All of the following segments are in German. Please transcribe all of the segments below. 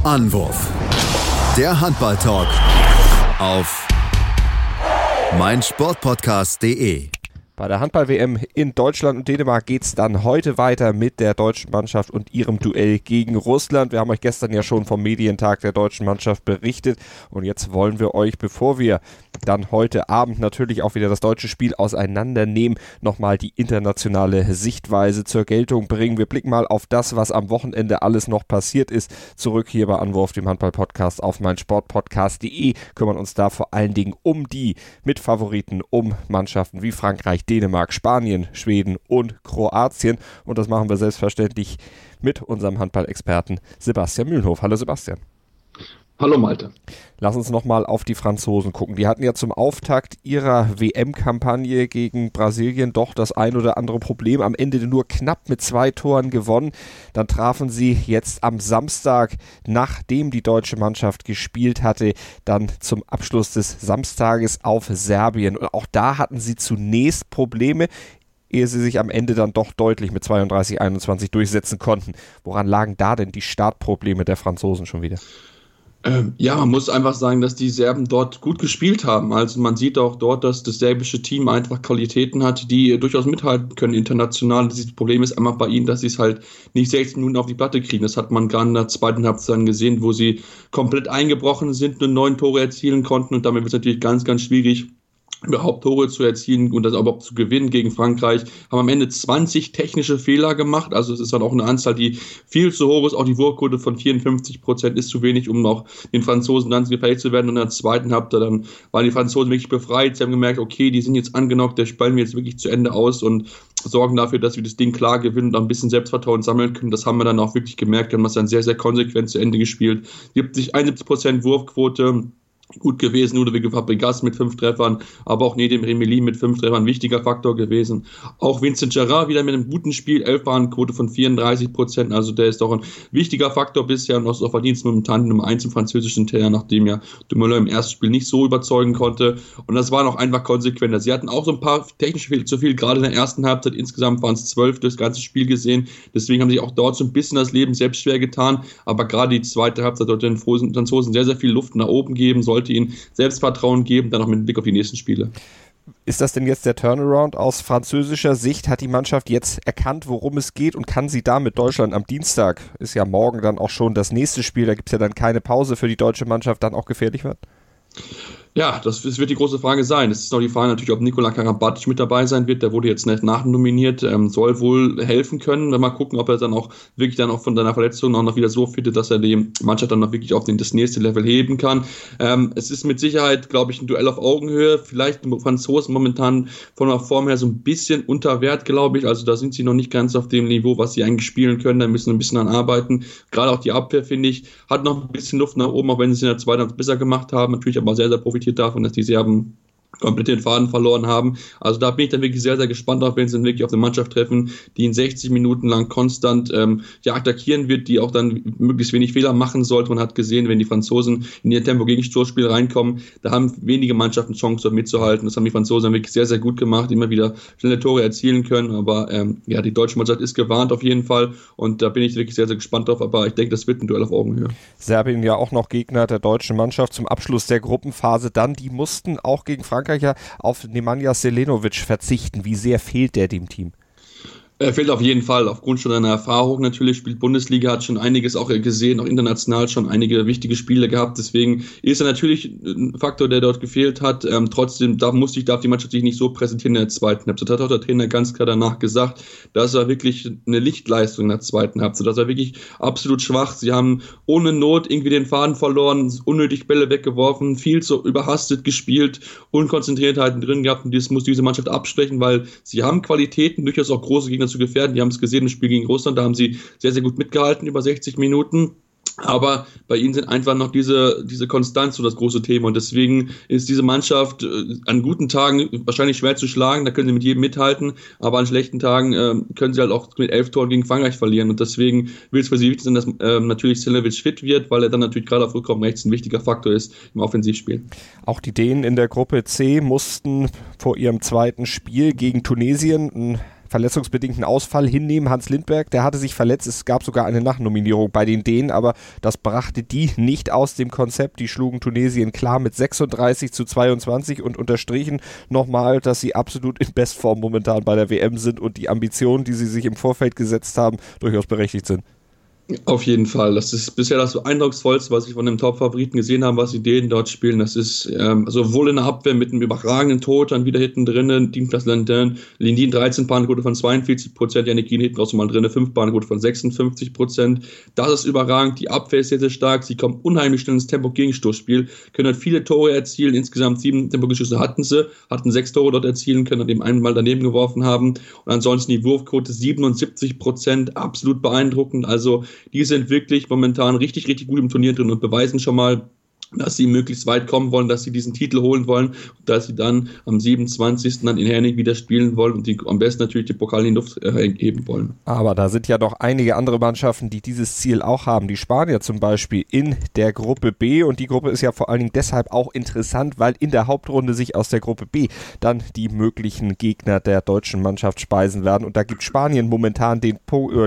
Anwurf. Der Handball-Talk auf meinsportpodcast.de. Bei der Handball-WM in Deutschland und Dänemark geht es dann heute weiter mit der deutschen Mannschaft und ihrem Duell gegen Russland. Wir haben euch gestern ja schon vom Medientag der deutschen Mannschaft berichtet und jetzt wollen wir euch, bevor wir dann heute Abend natürlich auch wieder das deutsche Spiel auseinandernehmen, nochmal die internationale Sichtweise zur Geltung bringen. Wir blicken mal auf das, was am Wochenende alles noch passiert ist. Zurück hier bei Anwurf, dem Handball-Podcast auf meinsportpodcast.de, kümmern uns da vor allen Dingen um die Mitfavoriten, um Mannschaften wie Frankreich, Dänemark, Spanien, Schweden und Kroatien. Und das machen wir selbstverständlich mit unserem Handball-Experten Sebastian Mühlenhof. Hallo Sebastian. Hallo Malte. Lass uns nochmal auf die Franzosen gucken. Die hatten ja zum Auftakt ihrer WM-Kampagne gegen Brasilien doch das ein oder andere Problem. Am Ende nur knapp mit 2 Toren gewonnen. Dann trafen sie jetzt am Samstag, nachdem die deutsche Mannschaft gespielt hatte, dann zum Abschluss des Samstages auf Serbien. Und auch da hatten sie zunächst Probleme, ehe sie sich am Ende dann doch deutlich mit 32-21 durchsetzen konnten. Woran lagen da denn die Startprobleme der Franzosen schon wieder? Ja, man muss einfach sagen, dass die Serben dort gut gespielt haben. Also man sieht auch dort, dass das serbische Team einfach Qualitäten hat, die durchaus mithalten können international. Das Problem ist einfach bei ihnen, dass sie es halt nicht 16 Minuten auf die Platte kriegen. Das hat man gerade in der zweiten Halbzeit gesehen, wo sie komplett eingebrochen sind und 9 Tore erzielen konnten. Und damit wird es natürlich ganz, ganz schwierig, überhaupt Tore zu erzielen und das überhaupt zu gewinnen gegen Frankreich. Haben am Ende 20 technische Fehler gemacht, also es ist dann auch eine Anzahl, die viel zu hoch ist. Auch die Wurfquote von 54% ist zu wenig, um auch den Franzosen dann gefährlich zu werden. Und in der zweiten Halbzeit dann waren die Franzosen wirklich befreit. Sie haben gemerkt, okay, die sind jetzt angenockt, der spielen wir jetzt wirklich zu Ende aus und sorgen dafür, dass wir das Ding klar gewinnen und ein bisschen Selbstvertrauen sammeln können. Das haben wir dann auch wirklich gemerkt. Wir haben das dann sehr, sehr konsequent zu Ende gespielt. 71% Wurfquote, gut gewesen, Ludovic Fabregas mit 5 Treffern, aber auch Nedim Remeli mit 5 Treffern, wichtiger Faktor gewesen. Auch Vincent Gerard wieder mit einem guten Spiel, 11-Quote von 34%, also der ist doch ein wichtiger Faktor bisher und auch Verdienst momentan Nummer 1 im französischen Terrain, nachdem ja Dumoulin im ersten Spiel nicht so überzeugen konnte und das war noch einfach konsequenter. Sie hatten auch so ein paar technische Fehler zu viel, gerade in der ersten Halbzeit, insgesamt waren es 12 das ganze Spiel gesehen, deswegen haben sie auch dort so ein bisschen das Leben selbst schwer getan, aber gerade die zweite Halbzeit sollte den Franzosen sehr, sehr viel Luft nach oben geben, sollte ihnen Selbstvertrauen geben, dann auch mit Blick auf die nächsten Spiele. Ist das denn jetzt der Turnaround aus französischer Sicht? Hat die Mannschaft jetzt erkannt, worum es geht und kann sie da mit Deutschland am Dienstag, ist ja morgen dann auch schon das nächste Spiel, da gibt es ja dann keine Pause für die deutsche Mannschaft, dann auch gefährlich wird? Ja, das wird die große Frage sein. Es ist noch die Frage natürlich, ob Nikola Karabatic mit dabei sein wird. Der wurde jetzt nicht nachnominiert, soll wohl helfen können. Mal gucken, ob er dann auch wirklich dann auch von seiner Verletzung auch noch wieder so fit ist, dass er die Mannschaft dann noch wirklich auf das nächste Level heben kann. Es ist mit Sicherheit, glaube ich, ein Duell auf Augenhöhe. Vielleicht die Franzosen momentan von der Form her so ein bisschen unter Wert, glaube ich. Also da sind sie noch nicht ganz auf dem Niveau, was sie eigentlich spielen können. Da müssen sie ein bisschen an arbeiten. Gerade auch die Abwehr, finde ich, hat noch ein bisschen Luft nach oben, auch wenn sie es in der zweiten Halbzeit besser gemacht haben. Natürlich aber sehr, sehr profitiert davon, dass die Serben komplett den Faden verloren haben. Also da bin ich dann wirklich sehr, sehr gespannt drauf, wenn sie dann wirklich auf eine Mannschaft treffen, die in 60 Minuten lang konstant attackieren wird, die auch dann möglichst wenig Fehler machen sollte. Man hat gesehen, wenn die Franzosen in ihr Tempo-Gegenstoßspiel reinkommen, da haben wenige Mannschaften Chance, dort mitzuhalten. Das haben die Franzosen wirklich sehr, sehr gut gemacht, immer wieder schnelle Tore erzielen können. Aber die deutsche Mannschaft ist gewarnt auf jeden Fall und da bin ich wirklich sehr, sehr gespannt drauf. Aber ich denke, das wird ein Duell auf Augenhöhe. Serbien ja auch noch Gegner der deutschen Mannschaft zum Abschluss der Gruppenphase. Dann, die mussten auch gegen Frankreich ja auf Nemanja Selenovic verzichten. Wie sehr fehlt der dem Team? Er fehlt auf jeden Fall, aufgrund schon seiner Erfahrung natürlich, spielt Bundesliga, hat schon einiges auch gesehen, auch international schon einige wichtige Spiele gehabt, deswegen ist er natürlich ein Faktor, der dort gefehlt hat, trotzdem darf die Mannschaft sich nicht so präsentieren in der zweiten Halbzeit. Das hat auch der Trainer ganz klar danach gesagt, das war wirklich eine Lichtleistung in der zweiten Halbzeit, das war wirklich absolut schwach, sie haben ohne Not irgendwie den Faden verloren, unnötig Bälle weggeworfen, viel zu überhastet gespielt, Unkonzentriertheiten drin gehabt und das muss diese Mannschaft abschwächen, weil sie haben Qualitäten, durchaus auch große Gegner zu gefährden. Die haben es gesehen im Spiel gegen Russland, da haben sie sehr, sehr gut mitgehalten über 60 Minuten. Aber bei ihnen sind einfach noch diese Konstanz so das große Thema und deswegen ist diese Mannschaft an guten Tagen wahrscheinlich schwer zu schlagen, da können sie mit jedem mithalten, aber an schlechten Tagen können sie halt auch mit 11 Toren gegen Frankreich verlieren und deswegen will es für sie wichtig sein, dass natürlich Selenovic fit wird, weil er dann natürlich gerade auf Rückraum rechts ein wichtiger Faktor ist im Offensivspiel. Auch die Dänen in der Gruppe C mussten vor ihrem zweiten Spiel gegen Tunesien ein verletzungsbedingten Ausfall hinnehmen. Hans Lindberg, der hatte sich verletzt. Es gab sogar eine Nachnominierung bei den Dänen, aber das brachte die nicht aus dem Konzept. Die schlugen Tunesien klar mit 36-22 und unterstrichen nochmal, dass sie absolut in Bestform momentan bei der WM sind und die Ambitionen, die sie sich im Vorfeld gesetzt haben, durchaus berechtigt sind. Auf jeden Fall. Das ist bisher das Eindrucksvollste, was ich von dem Top-Favoriten gesehen habe, was die Dänen dort spielen. Das ist sowohl in der Abwehr mit einem überragenden Tod, dann wieder hinten drinnen, Teamklasse Lindin 13 Paarquote von 42%, Janikin hinten raus mal drin, 5 Paarquote von 56%. Das ist überragend. Die Abwehr ist sehr, sehr stark. Sie kommen unheimlich schnell ins Tempo-Gegenstoßspiel, können halt viele Tore erzielen. Insgesamt 7 Tempo-Geschosse hatten 6 Tore dort erzielen können, nachdem einmal daneben geworfen haben. Und ansonsten die Wurfquote 77%, absolut beeindruckend. Also die sind wirklich momentan richtig, richtig gut im Turnier drin und beweisen schon mal, dass sie möglichst weit kommen wollen, dass sie diesen Titel holen wollen und dass sie dann am 27. dann in Herning wieder spielen wollen und am besten natürlich die Pokal in die Luft heben wollen. Aber da sind ja noch einige andere Mannschaften, die dieses Ziel auch haben. Die Spanier zum Beispiel in der Gruppe B, und die Gruppe ist ja vor allen Dingen deshalb auch interessant, weil in der Hauptrunde sich aus der Gruppe B dann die möglichen Gegner der deutschen Mannschaft speisen werden, und da gibt Spanien momentan den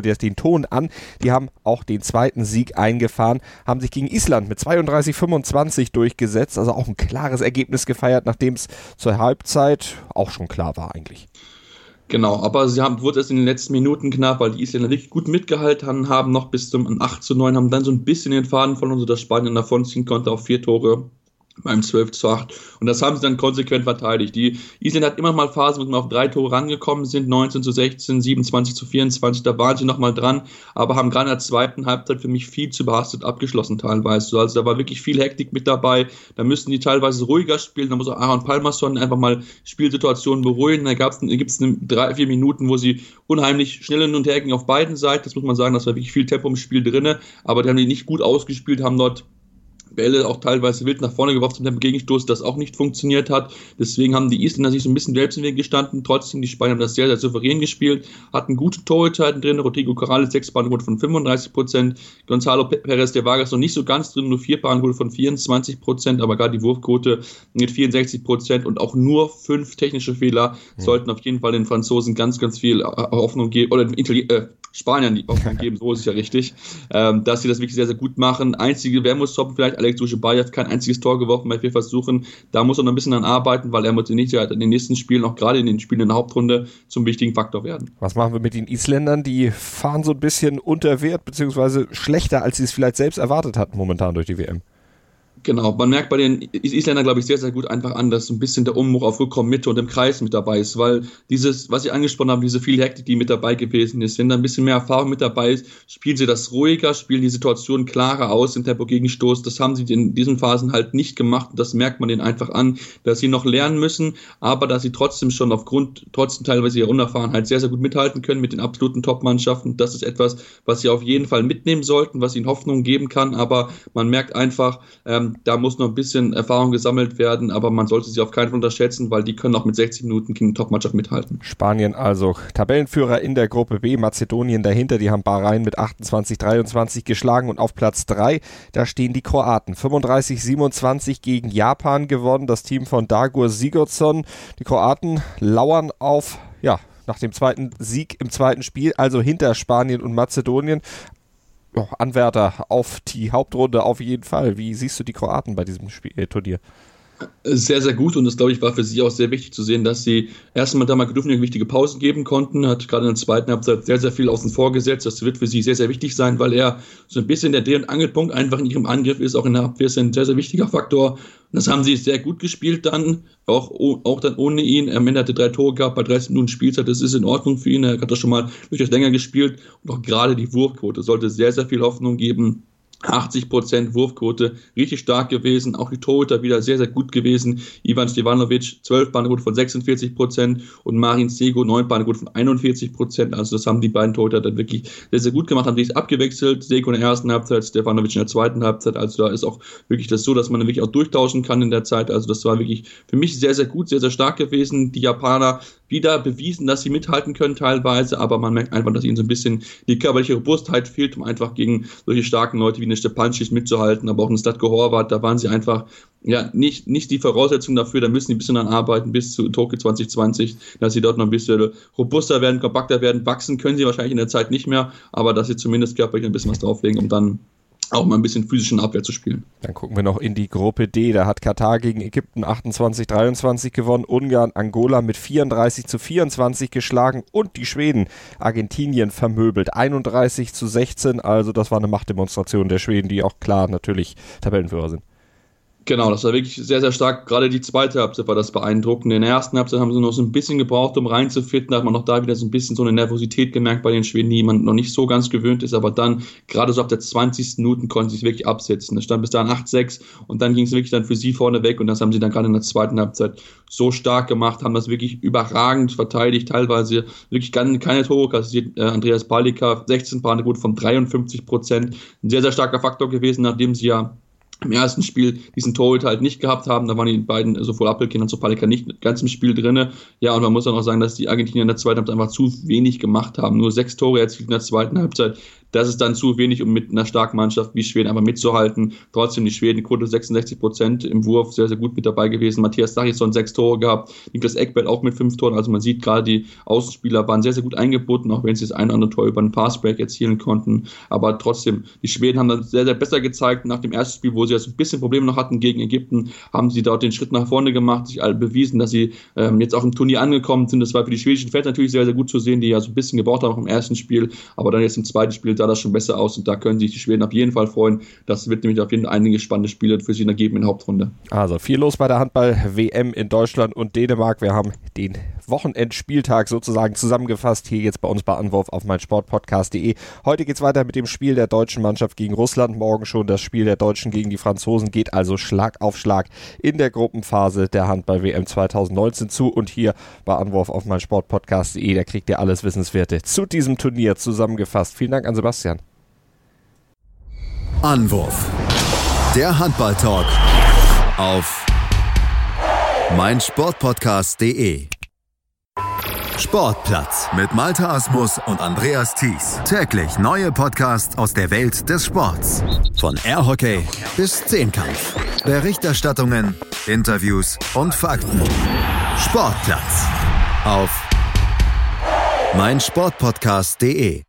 Ton an. Die haben auch den zweiten Sieg eingefahren, haben sich gegen Island mit 32-25 durchgesetzt, also auch ein klares Ergebnis gefeiert, nachdem es zur Halbzeit auch schon klar war eigentlich. Genau, aber wurde es in den letzten Minuten knapp, weil die Isländer wirklich gut mitgehalten haben, noch bis zum 8-9, haben dann so ein bisschen den Faden verloren, sodass Spanien davonziehen konnte auf 4 Tore beim 12-8. Und das haben sie dann konsequent verteidigt. Die Isländer hat immer mal Phasen, wo sie auf 3 Tore rangekommen sind, 19-16, 27-24, da waren sie nochmal dran, aber haben gerade in der zweiten Halbzeit für mich viel zu überhastet abgeschlossen teilweise. Also da war wirklich viel Hektik mit dabei, da müssten die teilweise ruhiger spielen, da muss auch Aaron Palmerson einfach mal Spielsituationen beruhigen. Da gibt es 3-4 Minuten, wo sie unheimlich schnell hin und her gingen auf beiden Seiten, das muss man sagen, das war wirklich viel Tempo im Spiel drin, aber die haben die nicht gut ausgespielt, haben dort Bälle auch teilweise wild nach vorne geworfen zum Gegenstoß, das auch nicht funktioniert hat. Deswegen haben die Isländer sich so ein bisschen selbst im Weg gestanden. Trotzdem, die Spanier haben das sehr, sehr souverän gespielt, hatten gute Torhüter drin. Rodrigo Corrales 6 Paarquote von 35%, Gonzalo Pérez de Vargas noch nicht so ganz drin, nur 4 Paarquote von 24%, aber gerade die Wurfquote mit 64% und auch nur 5 technische Fehler sollten auf jeden Fall den Franzosen ganz, ganz viel Hoffnung geben, oder Spaniern die Hoffnung geben, so ist es ja richtig, dass sie das wirklich sehr, sehr gut machen. Einzige Wermutstropfen vielleicht, Alex Duschebay hat kein einziges Tor geworfen bei 4 Versuchen. Da muss er noch ein bisschen dran arbeiten, weil er muss in den nächsten Spielen, auch gerade in den Spielen in der Hauptrunde, zum wichtigen Faktor werden. Was machen wir mit den Isländern? Die fahren so ein bisschen unter Wert, beziehungsweise schlechter, als sie es vielleicht selbst erwartet hatten momentan durch die WM. Genau, man merkt bei den Isländern, glaube ich, sehr, sehr gut einfach an, dass so ein bisschen der Umbruch auf Rückraummitte und im Kreis mit dabei ist, weil dieses, was Sie angesprochen haben, diese viel Hektik, die mit dabei gewesen ist, wenn da ein bisschen mehr Erfahrung mit dabei ist, spielen sie das ruhiger, spielen die Situation klarer aus im Tempo-Gegenstoß. Das haben sie in diesen Phasen halt nicht gemacht. Das merkt man denen einfach an, dass sie noch lernen müssen, aber dass sie trotzdem schon trotzdem teilweise ihrer Unerfahrenheit sehr, sehr gut mithalten können mit den absoluten Top-Mannschaften. Das ist etwas, was sie auf jeden Fall mitnehmen sollten, was ihnen Hoffnung geben kann, aber man merkt einfach, da muss noch ein bisschen Erfahrung gesammelt werden, aber man sollte sie auf keinen Fall unterschätzen, weil die können auch mit 60 Minuten gegen eine Top-Mannschaft mithalten. Spanien also Tabellenführer in der Gruppe B, Mazedonien dahinter, die haben Bahrain mit 28-23 geschlagen, und auf Platz 3, da stehen die Kroaten. 35-27 gegen Japan gewonnen, das Team von Dagur Sigurdsson. Die Kroaten lauern auf, nach dem zweiten Sieg im zweiten Spiel, also hinter Spanien und Mazedonien. Anwärter auf die Hauptrunde auf jeden Fall. Wie siehst du die Kroaten bei diesem Turnier? Sehr, sehr gut, und das, glaube ich, war für sie auch sehr wichtig zu sehen, dass sie erstmal da mal Duvnjak wichtige Pausen geben konnten, hat gerade in der zweiten Halbzeit sehr, sehr viel außen vor gesetzt. Das wird für sie sehr, sehr wichtig sein, weil er so ein bisschen der Dreh- und Angelpunkt einfach in ihrem Angriff ist, auch in der Abwehr ist ein sehr, sehr wichtiger Faktor. Und das haben sie sehr gut gespielt dann, auch dann ohne ihn. Am Ende hatte 3 Tore gehabt bei 30 Minuten Spielzeit, das ist in Ordnung für ihn, er hat das schon mal durchaus länger gespielt, und auch gerade die Wurfquote sollte sehr, sehr viel Hoffnung geben. 80% Wurfquote, richtig stark gewesen, auch die Torhüter wieder sehr, sehr gut gewesen. Ivan Stevanovic, 12 Paarquote von 46% und Marin Sego, 9 Paarquote von 41%. Also das haben die beiden Torhüter dann wirklich sehr, sehr gut gemacht, haben sich abgewechselt. Sego in der ersten Halbzeit, Stevanovic in der zweiten Halbzeit. Also da ist auch wirklich das so, dass man wirklich auch durchtauschen kann in der Zeit. Also das war wirklich für mich sehr, sehr gut, sehr, sehr stark gewesen. Die Japaner wieder bewiesen, dass sie mithalten können teilweise, aber man merkt einfach, dass ihnen so ein bisschen die körperliche Robustheit fehlt, um einfach gegen solche starken Leute wie eine Stepancic mitzuhalten, aber auch eine Zlatko Horvat, da waren sie einfach nicht die Voraussetzungen dafür, da müssen die ein bisschen daran arbeiten bis zu Tokio 2020, dass sie dort noch ein bisschen robuster werden, kompakter werden, wachsen können sie wahrscheinlich in der Zeit nicht mehr, aber dass sie zumindest körperlich ein bisschen was drauflegen, um dann auch mal ein bisschen physischen Abwehr zu spielen. Dann gucken wir noch in die Gruppe D. Da hat Katar gegen Ägypten 28-23 gewonnen, Ungarn Angola mit 34-24 geschlagen und die Schweden Argentinien vermöbelt 31-16. Also das war eine Machtdemonstration der Schweden, die auch klar natürlich Tabellenführer sind. Genau, das war wirklich sehr, sehr stark. Gerade die zweite Halbzeit war das beeindruckend. In der ersten Halbzeit haben sie noch so ein bisschen gebraucht, um reinzufinden. Da hat man noch da wieder so ein bisschen so eine Nervosität gemerkt bei den Schweden, die man noch nicht so ganz gewöhnt ist. Aber dann, gerade so ab der 20. Minute, konnten sie sich wirklich absetzen. Es stand bis dahin 8-6 und dann ging es wirklich dann für sie vorne weg. Und das haben sie dann gerade in der zweiten Halbzeit so stark gemacht, haben das wirklich überragend verteidigt. Teilweise wirklich keine Tore kassiert. Andreas Palika, 16 Paradequote von 53%. Ein sehr, sehr starker Faktor gewesen, nachdem sie ja im ersten Spiel diesen Torhüter halt nicht gehabt haben. Da waren die beiden, sowohl Appelkind als auch Palika, nicht ganz im Spiel drin. Ja, und man muss dann auch sagen, dass die Argentinier in der zweiten Halbzeit einfach zu wenig gemacht haben. Nur 6 Tore erzielt in der zweiten Halbzeit. Das ist dann zu wenig, um mit einer starken Mannschaft wie Schweden einfach mitzuhalten. Trotzdem die Schweden, Quote 66% im Wurf, sehr, sehr gut mit dabei gewesen. Matthias Dachison 6 Tore gehabt, Niklas Ekberg auch mit 5 Toren. Also man sieht gerade, die Außenspieler waren sehr, sehr gut eingebunden, auch wenn sie das ein oder andere Tor über einen Passbreak erzielen konnten. Aber trotzdem, die Schweden haben dann sehr, sehr besser gezeigt. Nach dem ersten Spiel, wo sie jetzt ein bisschen Probleme noch hatten gegen Ägypten, haben sie dort den Schritt nach vorne gemacht, sich alle bewiesen, dass sie jetzt auch im Turnier angekommen sind. Das war für die schwedischen Fans natürlich sehr, sehr gut zu sehen, die ja so ein bisschen gebraucht haben auch im ersten Spiel. Aber dann jetzt im zweiten Spiel sah das schon besser aus und da können sich die Schweden auf jeden Fall freuen. Das wird nämlich auf jeden Fall einige spannende Spiele für sie ergeben in der Hauptrunde. Also viel los bei der Handball-WM in Deutschland und Dänemark. Wir haben den Wochenendspieltag sozusagen zusammengefasst, hier jetzt bei uns bei Anwurf auf meinsportpodcast.de. Heute geht es weiter mit dem Spiel der deutschen Mannschaft gegen Russland. Morgen schon das Spiel der Deutschen gegen die Franzosen. Geht also Schlag auf Schlag in der Gruppenphase der Handball-WM 2019 zu. Und hier bei Anwurf auf meinsportpodcast.de, da kriegt ihr alles Wissenswerte zu diesem Turnier zusammengefasst. Vielen Dank an Sebastian. Anwurf. Der Handball-Talk auf meinsportpodcast.de. Sportplatz mit Malte Asmus und Andreas Thies. Täglich neue Podcasts aus der Welt des Sports. Von Airhockey bis Zehnkampf. Berichterstattungen, Interviews und Fakten. Sportplatz auf meinsportpodcast.de.